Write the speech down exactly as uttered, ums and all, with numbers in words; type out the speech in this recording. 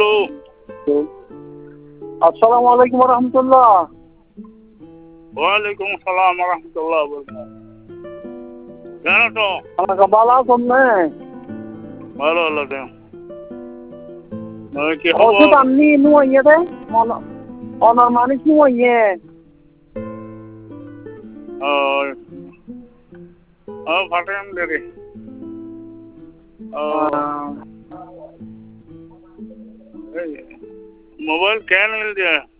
Hello আসসালামু আলাইকুম রহমতুল্লাহ। ওয়ালাইকুম আসসালাম রহমতুল্লাহ। কেন তো আমাকে ভালো আছেন না? ভালো হলো কেন কি খবর? ওষুধ আপনি নুয়ে দে অনার মানুষ নুয়ে ফাটেন দেরি মোবাইল কেন মিল যায়